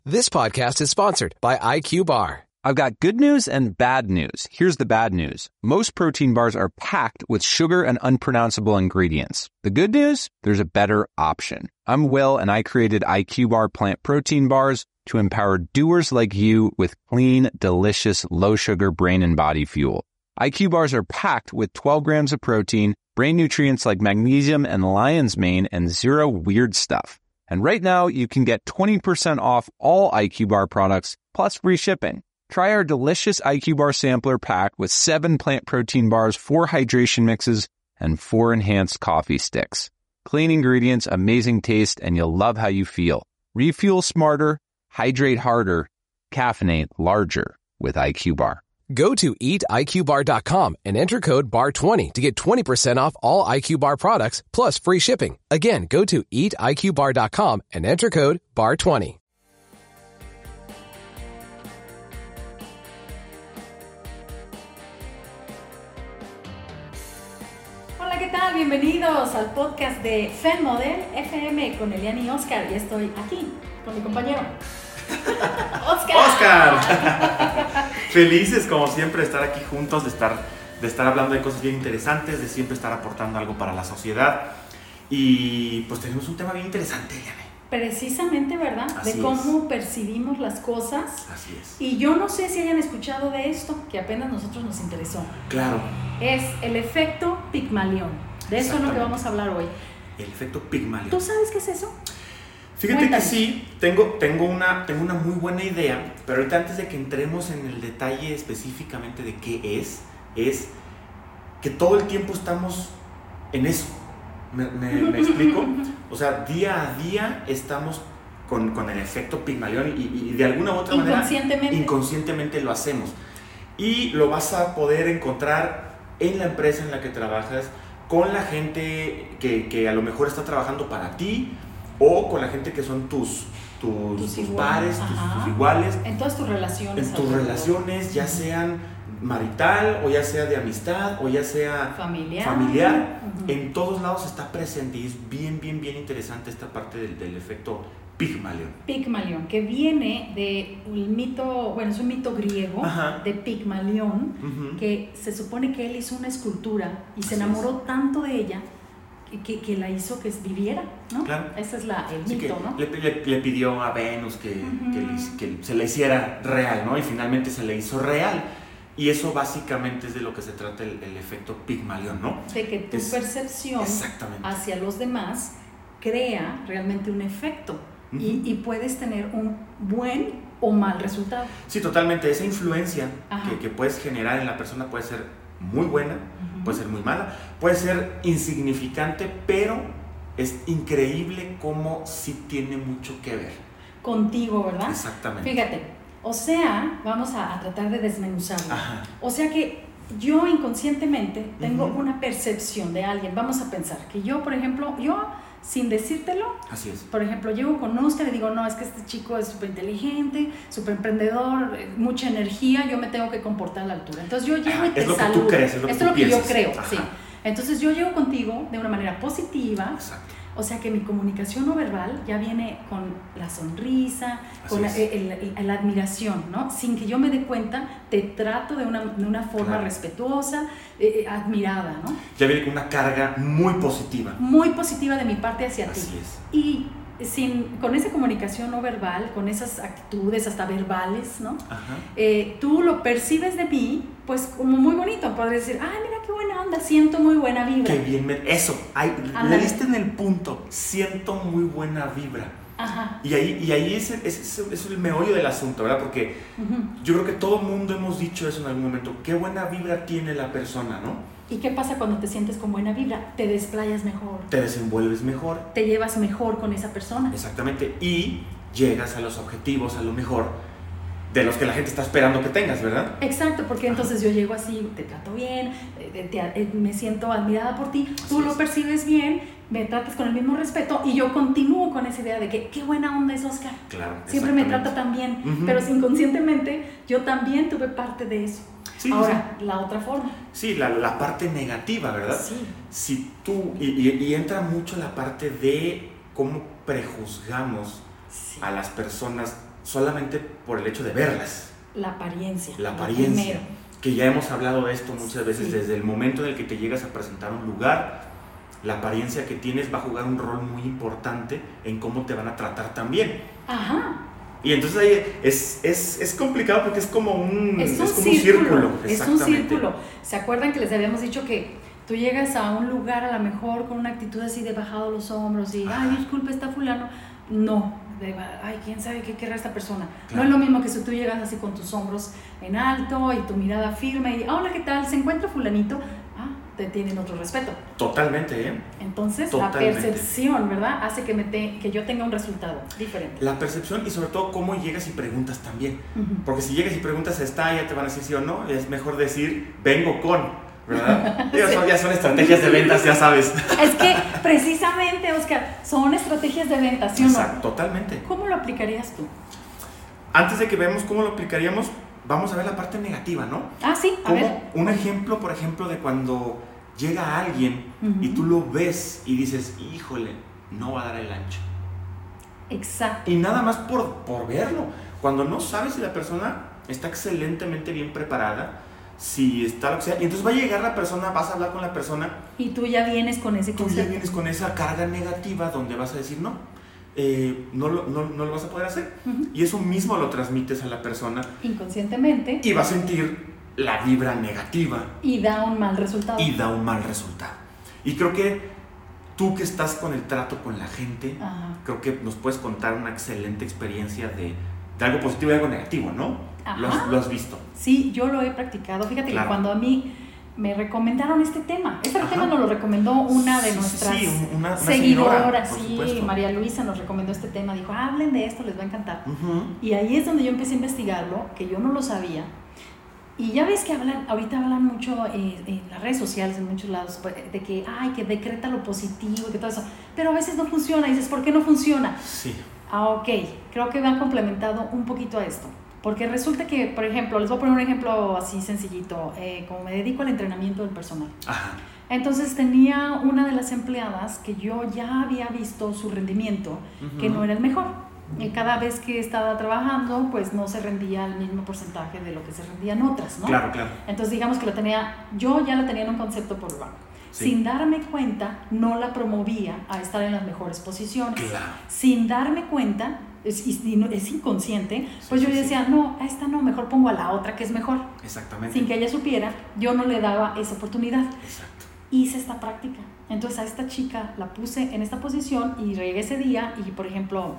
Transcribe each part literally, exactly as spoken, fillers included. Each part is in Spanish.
This podcast is sponsored by I Q Bar. I've got good news and bad news. Here's the bad news. Most protein bars are packed with sugar and unpronounceable ingredients. The good news? There's a better option. I'm Will, and I created I Q Bar plant protein bars to empower doers like you with clean, delicious, low-sugar brain and body fuel. I Q Bars are packed with twelve grams of protein, brain nutrients like magnesium and lion's mane, and zero weird stuff. And right now, you can get twenty percent off all I Q Bar products, plus free shipping. Try our delicious I Q Bar sampler pack with seven plant protein bars, four hydration mixes, and four enhanced coffee sticks. Clean ingredients, amazing taste, and you'll love how you feel. Refuel smarter, hydrate harder, caffeinate larger with I Q Bar. Go to eat I Q bar dot com and enter code B A R twenty to get twenty percent off all I Q Bar products plus free shipping. Again, go to eat I Q bar dot com and enter code B A R twenty. Hola, ¿qué tal? Bienvenidos al podcast de FemModel F M con Eliana y Oscar. Y estoy aquí con mi compañero Oscar. Oscar. Felices como siempre de estar aquí juntos, de estar, de estar hablando de cosas bien interesantes, de siempre estar aportando algo para la sociedad. Y pues tenemos un tema bien interesante, Eliana. Precisamente, ¿verdad? Así de cómo es. percibimos las cosas. Así es. Y yo no sé si hayan escuchado de esto, que apenas a nosotros nos interesó. Claro. Es el efecto Pigmalión. De eso es lo que vamos a hablar hoy. El efecto Pigmalión. ¿Tú sabes qué es eso? Fíjate Cuéntanos. que sí, tengo, tengo, una, tengo una muy buena idea, pero ahorita antes de que entremos en el detalle específicamente de qué es, es que todo el tiempo estamos en eso. ¿Me, me, me explico? O sea, día a día estamos con, con el efecto Pigmalión y, y de alguna u otra manera Inconscientemente. inconscientemente lo hacemos. Y lo vas a poder encontrar en la empresa en la que trabajas, con la gente que, que a lo mejor está trabajando para ti, o con la gente que son tus, tus, Tus tus iguales, pares, tus, ajá. tus iguales, En todas tus relaciones. en tus alrededor. relaciones, ya sean marital, o ya sea de amistad, o ya sea Familiar. familiar, Ujú. en todos lados está presente y es bien, bien, bien interesante esta parte del, del efecto Pigmalión. Pigmalión, que viene del mito, bueno, es un mito griego. Ajá. De Pigmalión, Ujú. que se supone que él hizo una escultura y se Así enamoró tanto de ella que, que, que la hizo que viviera, ¿no? Claro. Ese es la, el Así mito, que ¿no? le, le- le pidió a Venus que, Ujú. que le hic- que se le hiciera real, ¿no? Y finalmente se le hizo real. Y eso básicamente es de lo que se trata el, el efecto Pigmalión, ¿no? De que tu Es- percepción Exactamente. hacia los demás crea realmente un efecto. Ujú. y, y puedes tener un buen o mal resultado. Sí, totalmente. Esa influencia Ajá. que, que puedes generar en la persona puede ser muy buena, Ujú. puede ser muy mala, puede ser insignificante, pero es increíble cómo sí tiene mucho que ver. Contigo, ¿verdad? Exactamente. Fíjate, o sea, vamos a, a tratar de desmenuzarlo. Ajá. O sea que yo inconscientemente tengo Ujú. una percepción de alguien. Vamos a pensar que yo, por ejemplo, yo sin decírtelo, Así es. por ejemplo, llego con Oscar y digo, no, es que este chico es súper inteligente, súper emprendedor, eh, mucha energía, yo me tengo que comportar a la altura. Entonces yo llego Ajá, y te es lo que tú saludo. crees, es lo que Esto tú es lo que piensas. yo creo, Ajá. sí. Entonces yo llego contigo de una manera positiva. Exacto. O sea que mi comunicación no verbal ya viene con la sonrisa, Así con la, es. el- el- la admiración, ¿no? Sin que yo me dé cuenta, te trato de una, de una forma Claro. respetuosa, eh, admirada, ¿no? Ya viene con una carga muy positiva. Muy positiva de mi parte hacia ti. Así es. Y sin, con esa comunicación no verbal, con esas actitudes hasta verbales, ¿no? Ajá. Eh, tú lo percibes de mí, pues como muy bonito. Podrías decir, ay, mira qué buena onda, siento muy buena vibra. Qué bien, me- eso, ay, le Ándale. diste en el punto, siento muy buena vibra. Ajá. Y ahí, y ahí es, es, es, es el meollo del asunto, ¿verdad? Porque Ujú. yo creo que todo el mundo hemos dicho eso en algún momento, qué buena vibra tiene la persona, ¿no? ¿Y qué pasa cuando te sientes con buena vibra? Te desplayas mejor, Te desenvuelves mejor, te llevas mejor con esa persona. exactamente, y llegas a los objetivos, a lo mejor, de los que la gente está esperando que tengas, ¿verdad? Exacto, porque entonces yo llego así, te trato bien, eh, te- eh, me siento admirada por ti, tú Así lo es. percibes bien, me tratas con el mismo respeto y yo continúo con esa idea de que qué buena onda es Oscar. Claro. Siempre me exactamente. trata tan bien, Ujú. pero inconscientemente yo también tuve parte de eso. Sí, Ahora, la otra forma. Sí, la, la parte negativa, ¿verdad? Sí. Si tú, y, y- y entra mucho la parte de cómo prejuzgamos Sí. a las personas solamente por el hecho de verlas. La apariencia. La apariencia. Primero. Que ya hemos hablado de esto muchas veces, Sí. desde el momento en el que te llegas a presentar un lugar, la apariencia que tienes va a jugar un rol muy importante en cómo te van a tratar también. Ajá. Y entonces ahí es, es, es complicado porque es como un, Es un, es como círculo, un círculo. es un círculo. ¿Se acuerdan que les habíamos dicho que tú llegas a un lugar a lo mejor con una actitud así de bajado los hombros y, Ajá. ay, disculpe, está fulano? No, de, ay, quién sabe qué querrá esta persona. Claro. No es lo mismo que si tú llegas así con tus hombros en alto y tu mirada firme y, hola, ¿qué tal? ¿Se encuentra fulanito? Ah, te tienen otro respeto. Totalmente, ¿eh? Entonces, Totalmente. la percepción, ¿verdad? Hace que, me te, que yo tenga un resultado diferente. La percepción y sobre todo cómo llegas y preguntas también. Ujú. Porque si llegas y preguntas, está, ya te van a decir sí o no. Es mejor decir, vengo con, ¿verdad? Digo, son- ya son estrategias de ventas, ya sabes. Es que precisamente, Oscar, son estrategias de venta, ¿sí o no? Exacto, totalmente. ¿Cómo lo aplicarías tú? Antes de que veamos cómo lo aplicaríamos, vamos a ver la parte negativa, ¿no? Ah, sí, a Como ver. un ejemplo, por ejemplo, de cuando llega alguien Ujú. y tú lo ves y dices, híjole, no va a dar el ancho. Exacto. Y nada más por, por verlo. Cuando no sabes si la persona está excelentemente bien preparada, si está lo que sea, y entonces va a llegar la persona, vas a hablar con la persona, Y tú ya vienes con ese tú ya concepto. vienes con esa carga negativa donde vas a decir, no, eh, no, lo, no, no lo vas a poder hacer. Ujú. Y eso mismo lo transmites a la persona Inconscientemente y va a sentir la vibra negativa y da un mal resultado. y da un mal resultado. Y creo que tú que estás con el trato con la gente, Ajá. creo que nos puedes contar una excelente experiencia de, de algo positivo y algo negativo, ¿no? Ajá. Lo has, lo has visto. Sí, yo lo he practicado. Fíjate Claro. que cuando a mí me recomendaron este tema, este Ajá. tema nos lo recomendó una de Sí, sí, nuestras sí, una- una seguidoras, señora, por sí, supuesto. María Luisa nos recomendó este tema, dijo, hablen de esto, les va a encantar. Ujú. Y ahí es donde yo empecé a investigarlo, que yo no lo sabía. Y ya ves que hablan, ahorita hablan mucho eh, en las redes sociales, en muchos lados, pues, de que, ay, que decreta lo positivo y que todo eso. Pero a veces no funciona. Y dices, ¿por qué no funciona? Sí. Ah, ok. Creo que me ha complementado un poquito a esto. Porque resulta que, por ejemplo, les voy a poner un ejemplo así sencillito. Eh, como me dedico al entrenamiento del personal. Ajá. Entonces tenía una de las empleadas que yo ya había visto su rendimiento, que Ujú. no era el mejor. Y cada vez que estaba trabajando, pues no se rendía el mismo porcentaje de lo que se rendían otras, ¿no? Claro, claro. Entonces digamos que lo tenía, yo ya la tenía en un concepto por bajo. Sí. Sin darme cuenta, no la promovía a estar en las mejores posiciones. Claro. Sin darme cuenta, es, y no- es inconsciente, pues Sí, yo sí, decía, no, a esta no, mejor pongo a la otra que es mejor. Exactamente. Sin que ella supiera, yo no le daba esa oportunidad. Exacto. Hice esta práctica. Entonces a esta chica la puse en esta posición y llegué ese día y, por ejemplo,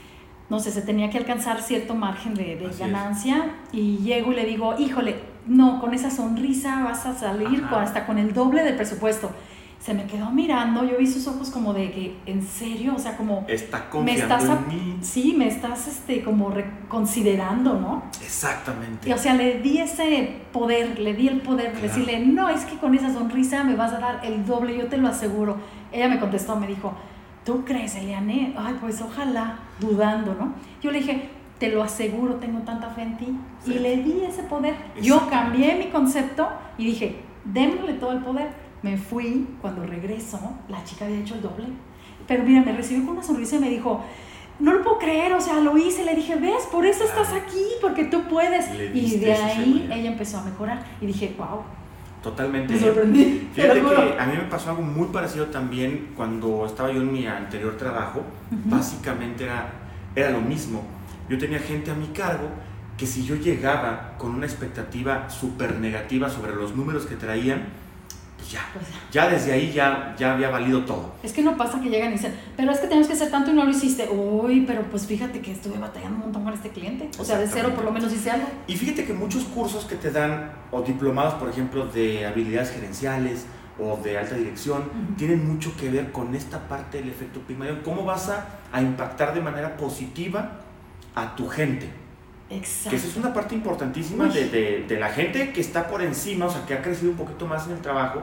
no sé, se tenía que alcanzar cierto margen de, de Así ganancia y llego y le digo, híjole, no, con esa sonrisa vas a salir Ajá. con- hasta con el doble del presupuesto. Se me quedó mirando, yo vi sus ojos como de que, ¿en serio? O sea, como, Está me confiando estás, en ap- mí. sí, me estás este, como reconsiderando, ¿no? Exactamente. Y, o sea, le di ese poder, le di el poder de Claro. decirle, no, es que con esa sonrisa me vas a dar el doble, yo te lo aseguro. Ella me contestó, me dijo, ¿tú crees, Eliane? Ay, pues ojalá, dudando, ¿no? Yo le dije, te lo aseguro, tengo tanta fe en ti. Sí. Y le di ese poder. Yo Exacto. cambié mi concepto y dije, démosle todo el poder. Me fui, cuando regreso, la chica había hecho el doble. Pero mira, me recibió con una sonrisa y me dijo, no lo puedo creer, o sea, lo hice. Le dije, ves, por eso Claro. estás aquí, porque tú puedes. Le Y diste de esa ahí seguridad. ella empezó a mejorar. Y dije, wow, Totalmente. me sorprendí. te Fíjate lo juro. que a mí me pasó algo muy parecido también cuando estaba yo en mi anterior trabajo. Ujú. Básicamente era, era lo mismo. Yo tenía gente a mi cargo que si yo llegaba con una expectativa súper negativa sobre los números que traían, pues ya, Pues, ya desde ahí ya, ya había valido todo. es que no pasa que llegan y dicen, pero es que tenemos que hacer tanto y no lo hiciste. Uy, pero pues fíjate que estuve batallando un montón con este cliente. O sea, de cero por lo menos hice algo. Y fíjate que muchos cursos que te dan, o diplomados, por ejemplo, de habilidades gerenciales o de alta dirección, Ujú. tienen mucho que ver con esta parte del efecto Pigmalión. ¿Cómo vas a, a impactar de manera positiva a tu gente? Exacto. Que esa es una parte importantísima Uy. de, de, de la gente que está por encima, o sea, que ha crecido un poquito más en el trabajo.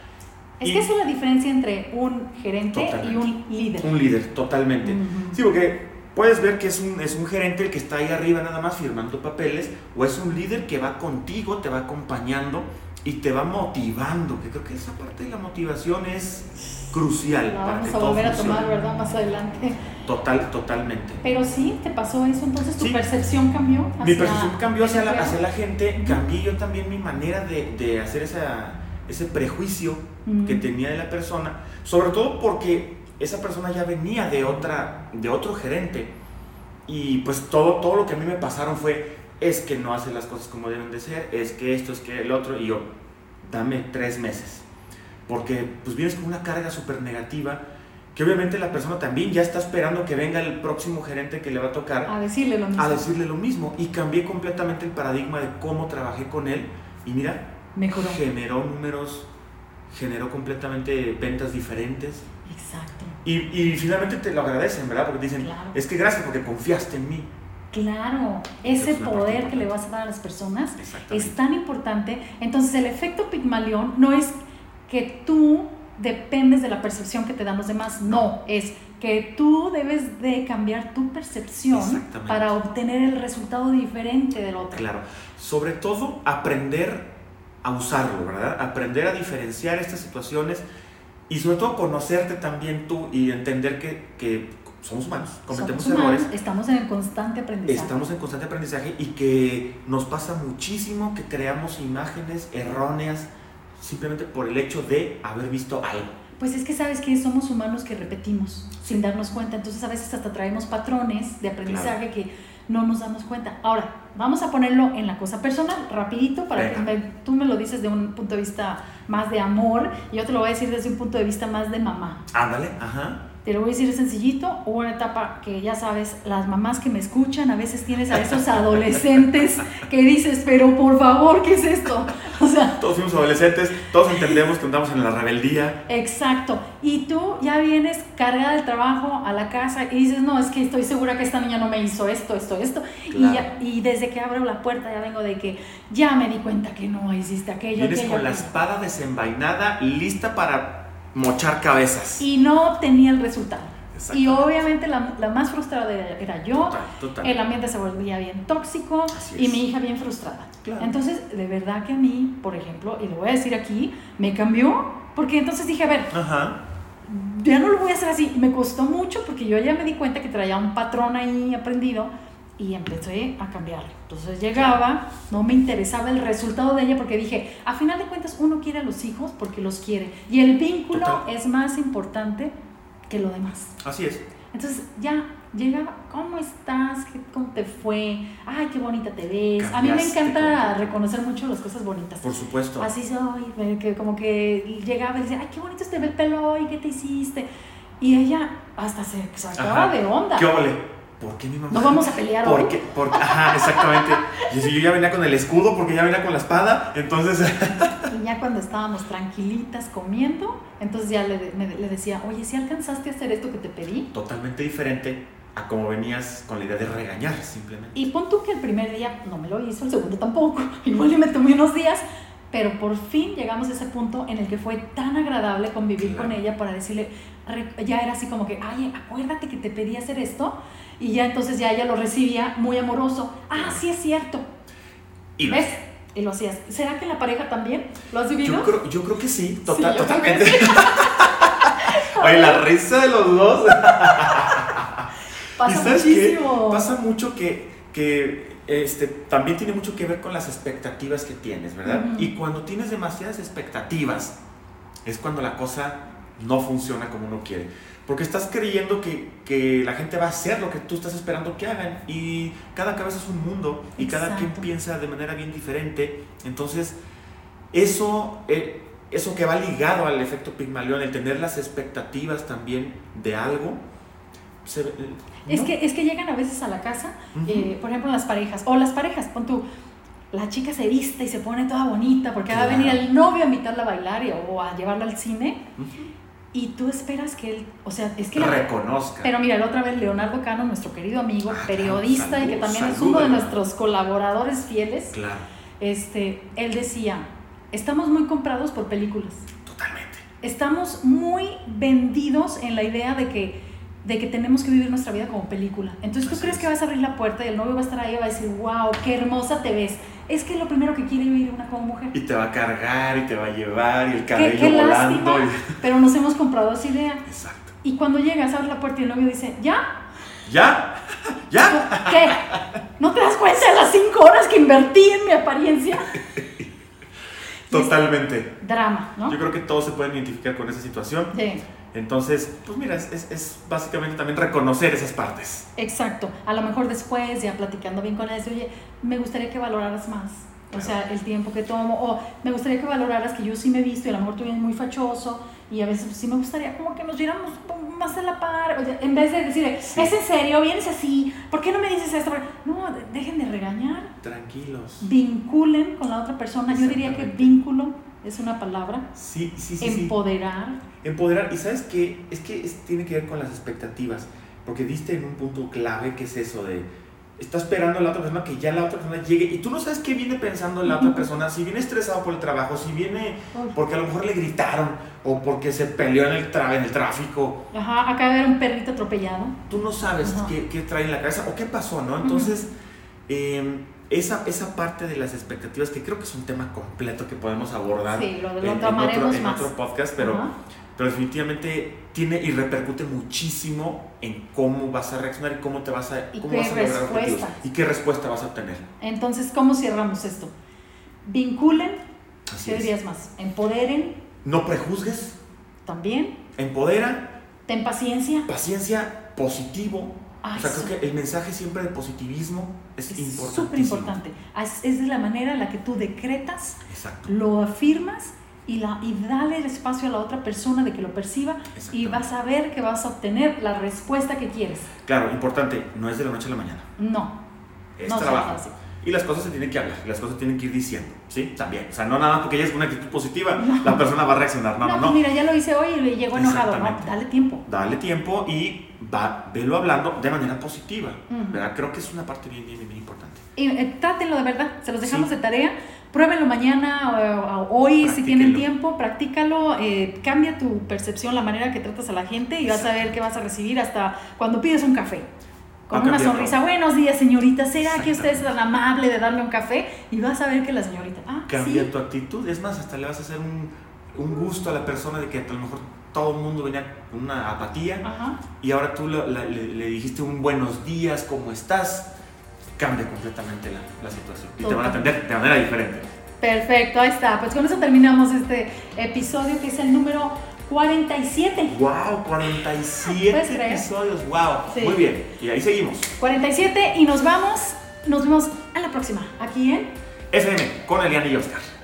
Es Y- que esa es la diferencia entre un gerente Totalmente. y un líder. Un líder, totalmente. Ujú. Sí, porque puedes ver que es un, es un gerente el que está ahí arriba nada más firmando papeles, o es un líder que va contigo, te va acompañando y te va motivando, que creo que esa parte de la motivación es crucial La para vamos que a todo volver a funcione. tomar, ¿verdad? Más adelante. Total, totalmente. Pero sí, ¿te pasó eso? Entonces, ¿tu sí. percepción cambió? Hacia, mi percepción cambió hacia la, hacia la gente, uh-huh. cambié yo también mi manera de, de hacer esa, ese prejuicio uh-huh. que tenía de la persona, sobre todo porque esa persona ya venía de, otra, de otro gerente y pues todo, todo lo que a mí me pasaron fue, es que no hace las cosas como deben de ser, es que esto, es que el otro, y yo, dame tres meses, porque pues vienes con una carga súper negativa, que obviamente la persona también ya está esperando que venga el próximo gerente que le va a tocar a decirle lo mismo. A decirle lo mismo. Y cambié completamente el paradigma de cómo trabajé con él. Y mira, mejoró. Generó números, generó completamente ventas diferentes. Exacto. Y, y finalmente te lo agradecen, ¿verdad? Porque dicen, claro. es que gracias porque confiaste en mí. Claro, ese poder que le vas a dar a las personas es tan importante. Entonces el efecto Pigmalión no es que tú dependes de la percepción que te dan los demás, no, es que tú debes de cambiar tu percepción para obtener el resultado diferente del otro. Claro, sobre todo aprender a usarlo, ¿verdad? Aprender a diferenciar estas situaciones y sobre todo conocerte también tú y entender que, que somos humanos, cometemos somos humanos, errores. Estamos en constante aprendizaje. Estamos en constante aprendizaje y que nos pasa muchísimo que creamos imágenes erróneas simplemente por el hecho de haber visto algo. Pues es que sabes que somos humanos que repetimos sin darnos cuenta, entonces a veces hasta traemos patrones de aprendizaje claro. que no nos damos cuenta. Ahora, vamos a ponerlo en la cosa personal, rapidito, para Venga. que me, tú me lo dices de un punto de vista más de amor, y yo te lo voy a decir desde un punto de vista más de mamá. Ándale, ajá. Te lo voy a decir sencillito, hubo una etapa que ya sabes, las mamás que me escuchan, a veces tienes a esos adolescentes que dices, pero por favor, ¿qué es esto? O sea, todos fuimos adolescentes, todos entendemos que andamos en la rebeldía. Exacto, y tú ya vienes cargada del trabajo a la casa y dices, no, es que estoy segura que esta niña no me hizo esto, esto, esto, claro. y, ya, y desde que abro la puerta ya vengo de que ya me di cuenta que no hiciste aquello. Vienes aquello, con aquello. la espada desenvainada, lista para mochar cabezas. Y no obtenía el resultado. Y obviamente la, la más frustrada era yo, total, total. El ambiente se volvía bien tóxico y mi hija bien frustrada. Claro. Entonces, de verdad que a mí, por ejemplo, y lo voy a decir aquí, me cambió, porque entonces dije, a ver, Ajá. ya no lo voy a hacer así. Me costó mucho porque yo ya me di cuenta que traía un patrón ahí aprendido y empecé a cambiarlo. Entonces llegaba, no me interesaba el resultado de ella porque dije, a final de cuentas uno quiere a los hijos porque los quiere y el vínculo Total. es más importante que lo demás. Así es. Entonces ya llegaba, ¿cómo estás? ¿Cómo te fue? Ay, qué bonita te ves. Cambiaste, a mí me encanta reconocer mucho las cosas bonitas. Por supuesto. Así soy, que como que llegaba y decía, ay, qué bonito te ve el pelo hoy, ¿qué te hiciste? Y ella hasta se sacaba de onda. ¿Qué ole? ¿Por qué mi mamá? No vamos a pelear ¿Por hoy. Qué? Porque, ajá, exactamente. Y si yo ya venía con el escudo, porque ya venía con la espada, entonces... Y ya cuando estábamos tranquilitas comiendo, entonces ya le, me, le decía, oye, ¿sí alcanzaste a hacer esto que te pedí? Totalmente diferente a como venías con la idea de regañar, simplemente. Y pon tú que el primer día no me lo hizo, el segundo tampoco. Igual y me tomé unos días, pero por fin llegamos a ese punto en el que fue tan agradable convivir claro. con ella para decirle, ya era así como que, ay, acuérdate que te pedí hacer esto. Y ya entonces ya ella lo recibía muy amoroso. Ah, sí es cierto. Y ¿ves? Y lo hacías. ¿Será que en la pareja también lo has vivido? Yo creo, yo creo que sí, total, sí, totalmente. Sí. Oye, la risa de los dos. Pasa muchísimo. Qué? Pasa mucho que, que este, también tiene mucho que ver con las expectativas que tienes, ¿verdad? Uh-huh. Y cuando tienes demasiadas expectativas, es cuando la cosa no funciona como uno quiere. Porque estás creyendo que, que la gente va a hacer lo que tú estás esperando que hagan. Y cada cabeza es un mundo. Y Exacto. cada quien piensa de manera bien diferente. Entonces, eso, eh, eso que va ligado al efecto Pigmalión, el tener las expectativas también de algo. Se, ¿no? es, que, es que llegan a veces a la casa, uh-huh. eh, por ejemplo, las parejas. O las parejas, pon tú, la chica se viste y se pone toda bonita porque claro. va a venir el novio a invitarla a bailar o a llevarla al cine. Uh-huh. Y tú esperas que él, o sea, es que... reconozca. Pero mira, la otra vez Leonardo Cano, nuestro querido amigo, ah, periodista salud, y que también salud, es uno de ¿no? nuestros colaboradores fieles. Claro. Este, él decía, estamos muy comprados por películas. Totalmente. Estamos muy vendidos en la idea de que, de que tenemos que vivir nuestra vida como película. Entonces tú Así crees es. que vas a abrir la puerta y el novio va a estar ahí y va a decir, wow, qué hermosa te ves. Es que es lo primero que quiere vivir una como mujer. Y te va a cargar y te va a llevar y el cabello qué, qué volando. Lástima, y... pero nos hemos comprado esa idea. Exacto. Y cuando llegas, abres la puerta y el novio dice, ¿ya? ¿Ya? ¿Ya? ¿Qué? ¿No te das cuenta de las cinco horas que invertí en mi apariencia? Totalmente. Drama, ¿no? Yo creo que todos se pueden identificar con esa situación. Sí. Entonces, pues mira, es, es, es básicamente también reconocer esas partes. Exacto. A lo mejor después, ya platicando bien con él, dice, oye, me gustaría que valoraras más. O sea, el tiempo que tomo. O me gustaría que valoraras que yo sí me he visto y a lo mejor tú vienes muy fachoso. Y a veces pues, sí me gustaría como que nos viéramos más a la par. O sea, en vez de decir, sí. ¿Es en serio? ¿Vienes así? ¿Por qué no me dices esto? No, dejen de regañar. Tranquilos. Vinculen con la otra persona. Yo diría que vínculo es una palabra. Sí, sí, sí. Empoderar. Sí. Empoderar. Y ¿sabes qué? Es que es, tiene que ver con las expectativas. Porque diste en un punto clave que es eso de... Está esperando a la otra persona que ya la otra persona llegue y tú no sabes qué viene pensando la otra persona, si viene estresado por el trabajo, si viene porque a lo mejor le gritaron o porque se peleó en el, tra- en el tráfico. Ajá, acaba de ver un perrito atropellado. Tú no sabes qué, qué trae en la cabeza o qué pasó, ¿no? Entonces, eh, esa, esa parte de las expectativas, que creo que es un tema completo que podemos abordar sí, lo, lo en, en, otro, en otro podcast, pero... Ajá. Pero definitivamente tiene y repercute muchísimo en cómo vas a reaccionar y cómo te vas a, cómo vas a lograr objetivos y qué respuesta vas a obtener. Entonces, ¿cómo cerramos esto? Vinculen, Así ¿qué es. dirías más? Empoderen. No prejuzgues. También. Empodera. Ten paciencia. Paciencia, positivo. Ay, o sea, creo que el mensaje siempre de positivismo es, es importante. Súper importante. Es, es de la manera en la que tú decretas, exacto, lo afirmas y, la, y dale el espacio a la otra persona de que lo perciba y vas a ver que vas a obtener la respuesta que quieres. Claro, importante, no es de la noche a la mañana. No. Es no trabajo. Y las cosas se tienen que hablar, las cosas tienen que ir diciendo, ¿sí? También. O sea, no nada más porque ella es una actitud positiva, no. La persona va a reaccionar. No, no, no. Pues mira, ya lo hice hoy y le llegó enojado. No, dale tiempo. Dale tiempo y va, velo hablando de manera positiva. Uh-huh. ¿Verdad? Creo que es una parte bien, bien, bien importante. Y eh, trátenlo de verdad, se los dejamos sí. de tarea. Pruébenlo mañana o, o hoy si tienen tiempo, practícalo, eh, cambia tu percepción, la manera que tratas a la gente y vas a ver qué vas a recibir hasta cuando pides un café. Con una sonrisa, buenos días señorita, ¿será que usted es tan amable de darme un café? Y vas a ver que la señorita, ah, cambia sí. tu actitud, es más, hasta le vas a hacer un, un gusto a la persona de que a lo mejor todo el mundo venía con una apatía. Ajá. Y ahora tú le, le, le dijiste un buenos días, ¿cómo estás? Cambia completamente la, la situación y Total. Te van a atender de manera diferente. Perfecto, ahí está, pues con eso terminamos este episodio que es el número cuarenta y siete. Wow, cuarenta y siete episodios, wow. Sí. Muy bien, y ahí seguimos. cuarenta y siete y nos vamos, nos vemos a la próxima, aquí en F M con Eliana y Oscar.